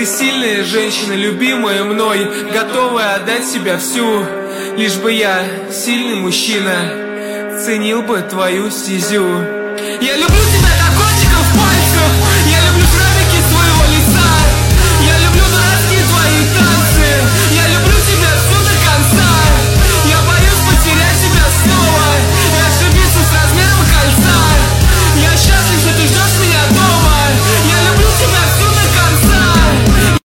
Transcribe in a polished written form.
Ты сильная женщина, любимая мной, готовая отдать себя всю. Лишь бы я, сильный мужчина, ценил бы твою стезю. Я люблю